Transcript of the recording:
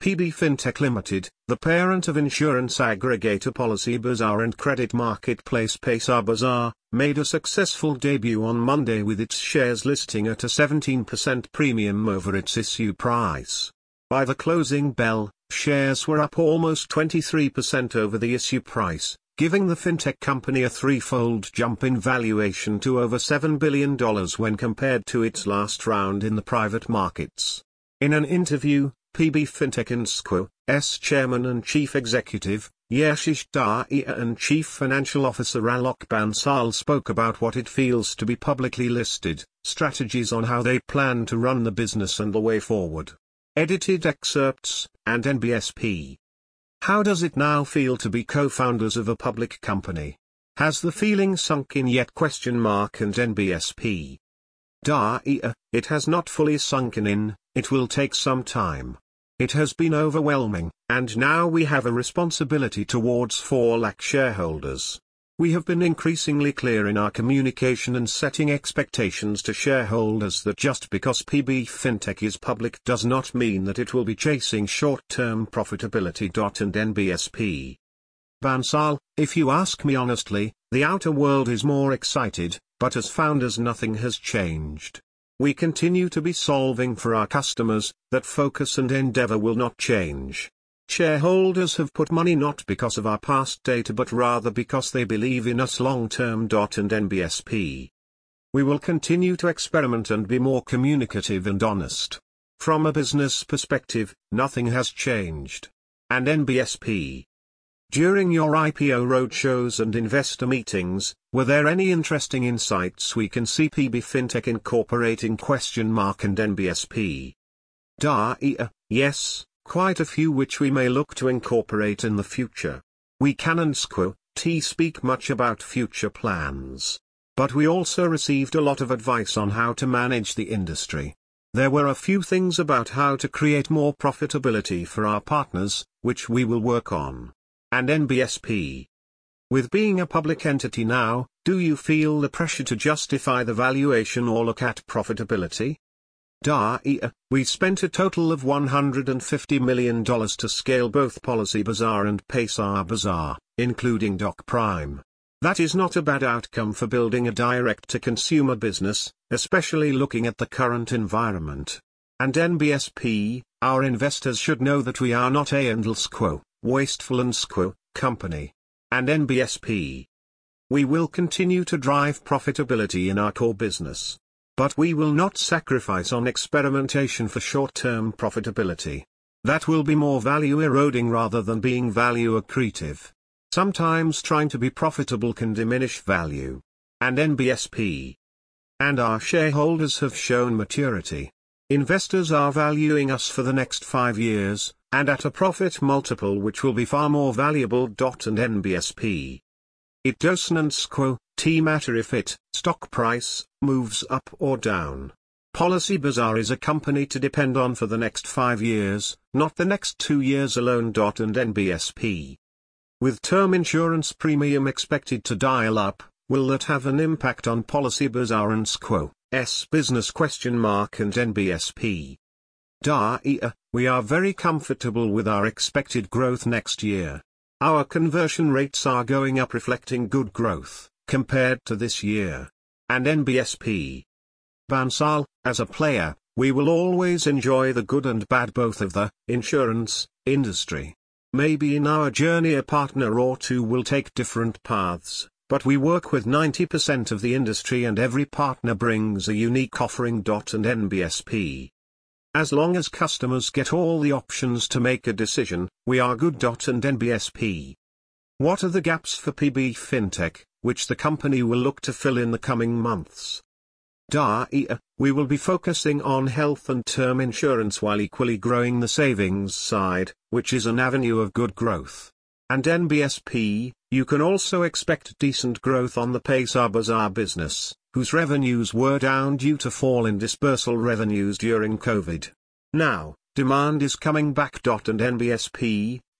PB Fintech Limited, the parent of insurance aggregator Policybazaar and credit marketplace Paisabazaar, made a successful debut on Monday with its shares listing at a 17% premium over its issue price. By the closing bell, shares were up almost 23% over the issue price, giving the fintech company a threefold jump in valuation to over $7 billion when compared to its last round in the private markets. In an interview, PB Fintech Inc.'s chairman and chief executive, Yashish Dahiya, and chief financial officer Alok Bansal spoke about what it feels to be publicly listed, strategies on how they plan to run the business and the way forward. Edited excerpts, and NBSP. How does it now feel to be co-founders of a public company? Has the feeling sunk in yet? And NBSP. Dahiya, it has not fully sunken in, it will take some time. It has been overwhelming, and now we have a responsibility towards 4 lakh shareholders. We have been increasingly clear in our communication and setting expectations to shareholders that just because PB Fintech is public does not mean that it will be chasing short-term profitability. And NBSP. Bansal, if you ask me honestly, the outer world is more excited, but as founders nothing has changed. We continue to be solving for our customers, that focus and endeavor will not change. Shareholders have put money not because of our past data but rather because they believe in us long-term. And NBSP. We will continue to experiment and be more communicative and honest. From a business perspective, nothing has changed. And NBSP. During your IPO roadshows and investor meetings, were there any interesting insights we can see PB Fintech incorporating? And NBSP. Dahiya, yes, quite a few which we may look to incorporate in the future. We can and speak much about future plans. But we also received a lot of advice on how to manage the industry. There were a few things about how to create more profitability for our partners, which we will work on. And NBSP. With being a public entity now, do you feel the pressure to justify the valuation or look at profitability? Dahiya, we spent a total of $150 million to scale both Policybazaar and Paisabazaar, including Doc Prime. That is not a bad outcome for building a direct-to-consumer business, especially looking at the current environment. And NBSP, our investors should know that we are not a wasteful and company. And NBSP. We will continue to drive profitability in our core business. But we will not sacrifice on experimentation for short-term profitability. That will be more value eroding rather than being value accretive. Sometimes trying to be profitable can diminish value. And NBSP. And our shareholders have shown maturity. Investors are valuing us for the next 5 years, and at a profit multiple which will be far more valuable. And NBSP. It doesn't matter if stock price moves up or down. Policybazaar is a company to depend on for the next 5 years, not the next 2 years alone. And NBSP. With term insurance premium expected to dial up, will that have an impact on Policybazaar and business? And NBSP. Dahiya, we are very comfortable with our expected growth next year. Our conversion rates are going up, reflecting good growth, compared to this year. And NBSP. Bansal, as a player, we will always enjoy the good and bad both of the insurance industry. Maybe in our journey a partner or two will take different paths, but we work with 90% of the industry and every partner brings a unique offering. And NBSP. As long as customers get all the options to make a decision, we are good. And NBSP. What are the gaps for PB Fintech, which the company will look to fill in the coming months? Dahiya, we will be focusing on health and term insurance while equally growing the savings side, which is an avenue of good growth. And NBSP, you can also expect decent growth on the Paisabazaar business, whose revenues were down due to fall in dispersal revenues during COVID. Now, demand is coming back. And NBSP,